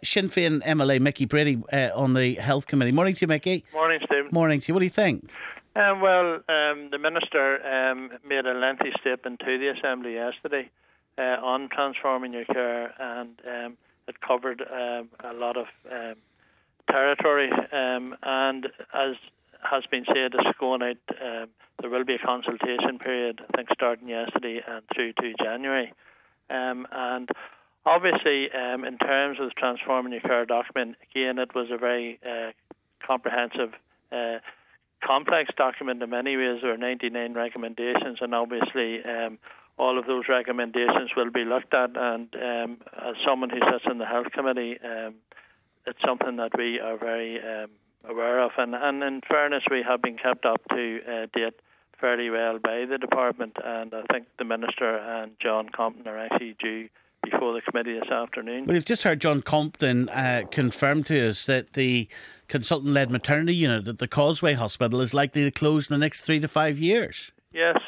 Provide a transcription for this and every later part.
Sinn Féin MLA Mickey Brady on the Health Committee. Morning to you, Mickey. Morning, Stephen. Morning to you. What do you think? The Minister made a lengthy statement to the Assembly yesterday on transforming your care, and it covered a lot of territory. And as has been said, it's going out. There will be a consultation period, I think, starting yesterday and through to January. And obviously, in terms of the Transforming Your Care document, again, it was a very comprehensive, complex document in many ways. There are 99 recommendations, and obviously all of those recommendations will be looked at. And as someone who sits in the Health Committee, it's something that we are very aware of. And in fairness, we have been kept up to date fairly well by the department, and I think the Minister and John Compton are actually due before the committee this afternoon. We've just heard John Compton confirm to us that the consultant-led maternity unit at the Causeway Hospital is likely to close in the next 3 to 5 years. Yes,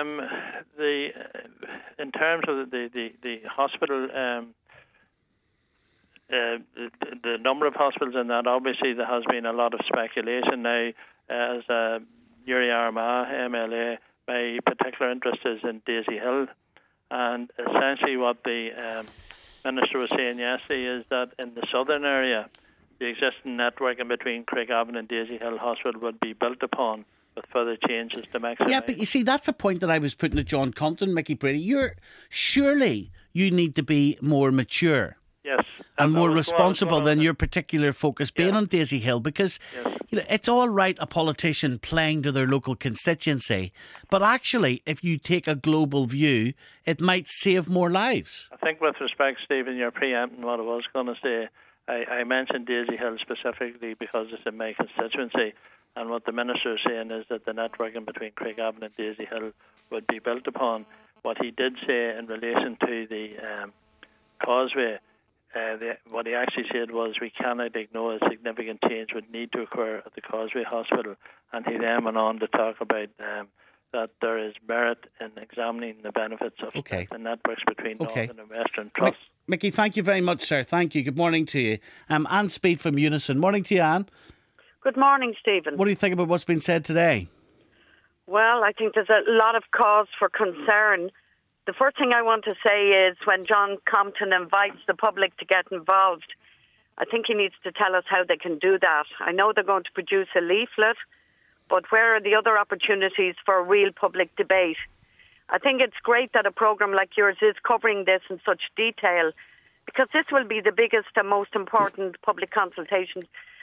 in terms of the hospital, the number of hospitals in that, obviously there has been a lot of speculation now. As Yuri Armagh, MLA, my particular interest is in Daisy Hill, and essentially what the Minister was saying yesterday is that in the southern area, the existing network in between Craigavon and Daisy Hill Hospital would be built upon with further changes to maximise. Yeah, but you see, that's a point that I was putting to John Compton, Mickey Brady. Surely you need to be more mature. Yes. And more responsible than your particular focus being on Daisy Hill, because it's all right a politician playing to their local constituency, but actually if you take a global view, it might save more lives. I think with respect, Stephen, you're preempting what I was going to say. I mentioned Daisy Hill specifically because it's in my constituency, and what the Minister is saying is that the network in between Craigavon and Daisy Hill would be built upon. What he did say in relation to the Causeway, what he actually said was we cannot ignore a significant change would need to occur at the Causeway Hospital, and he then went on to talk about that there is merit in examining the benefits of the networks between Northern and Western Trusts. Mickey, thank you very much, sir. Thank you. Good morning to you. Anne Speed from Unison. Morning to you, Anne. Good morning, Stephen. What do you think about what's been said today? Well, I think there's a lot of cause for concern. The first thing I want to say is when John Compton invites the public to get involved, I think he needs to tell us how they can do that. I know they're going to produce a leaflet, but where are the other opportunities for real public debate? I think it's great that a programme like yours is covering this in such detail, because this will be the biggest and most important public consultation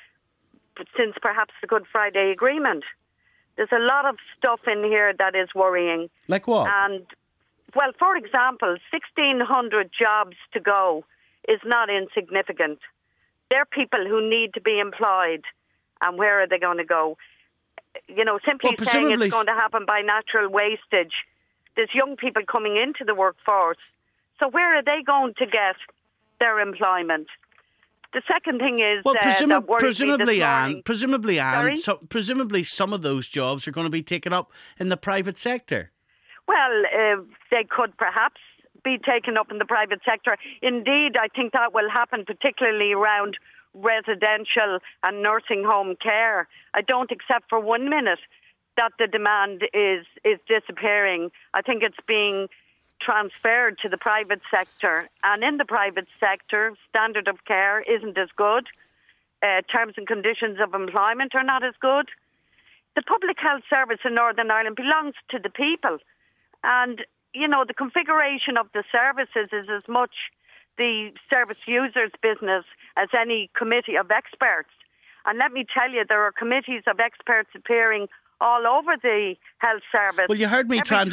since perhaps the Good Friday Agreement. There's a lot of stuff in here that is worrying. Like what? And well, for example, 1,600 jobs to go is not insignificant. They're people who need to be employed, and where are they going to go? You know, simply saying it's going to happen by natural wastage. There's young people coming into the workforce. So where are they going to get their employment? The second thing is presumably, Anne, presumably some of those jobs are going to be taken up in the private sector. Well, they could perhaps be taken up in the private sector. Indeed, I think that will happen, particularly around residential and nursing home care. I don't accept for 1 minute that the demand is disappearing. I think it's being transferred to the private sector. And in the private sector, standard of care isn't as good. Terms and conditions of employment are not as good. The public health service in Northern Ireland belongs to the people. And, you know, the configuration of the services is as much the service user's business as any committee of experts. And let me tell you, there are committees of experts appearing all over the health service. Well, you heard me trying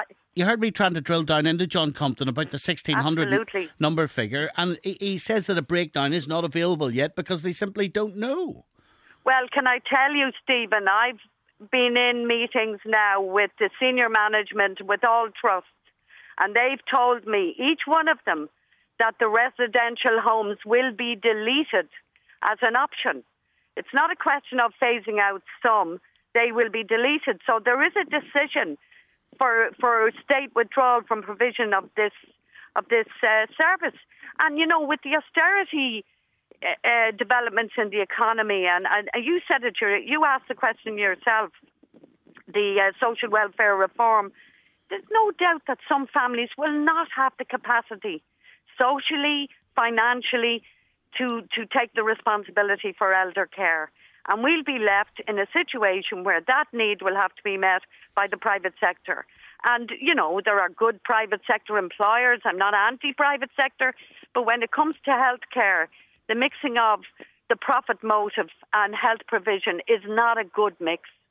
to drill down into John Compton about the 1,600 number figure, and he says that a breakdown is not available yet because they simply don't know. Well, can I tell you, Stephen, I've been in meetings now with the senior management, with all trusts, and they've told me, each one of them, that the residential homes will be deleted as an option. It's not a question of phasing out some. They will be deleted. So there is a decision for state withdrawal from provision of this service. And, you know, with the austerity developments in the economy, and you said it, you asked the question yourself, the social welfare reform, there's no doubt that some families will not have the capacity socially, financially, to take the responsibility for elder care. And we'll be left in a situation where that need will have to be met by the private sector. And, you know, there are good private sector employers. I'm not anti-private sector. But when it comes to healthcare, the mixing of the profit motive and health provision is not a good mix.